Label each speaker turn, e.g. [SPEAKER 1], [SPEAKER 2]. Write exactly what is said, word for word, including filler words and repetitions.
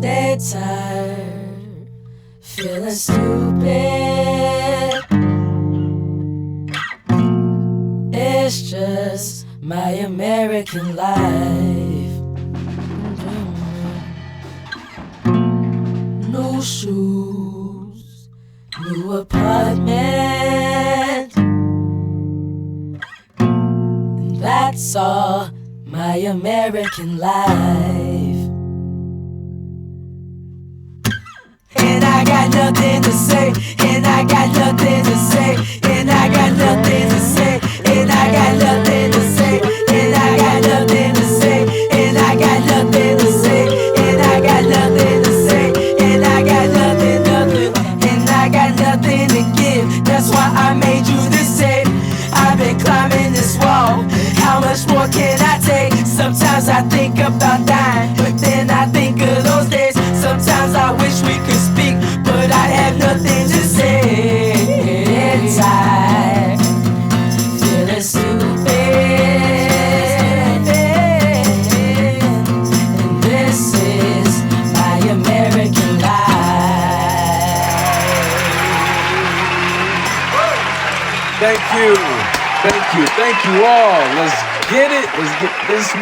[SPEAKER 1] Dead tired, feeling stupid. It's just my American life. New shoes, new apartment. And that's all my American life. And I got nothing to say, and I got nothing to say, and I got nothing to say, and I got nothing to say, and I got nothing to say, and I got nothing to say, and I got nothing to say, and I got nothing, nothing, and I got nothing to give. That's why I made you this tape. I've been climbing this wall. How much more can I take? Sometimes I think about dying, but then I think of those days. Sometimes I wish we could speak, but I have nothing to say. Dead tired, feeling stupid. And this is my American life.
[SPEAKER 2] Thank you. Thank you. Thank you all. Let's get it. Let's get this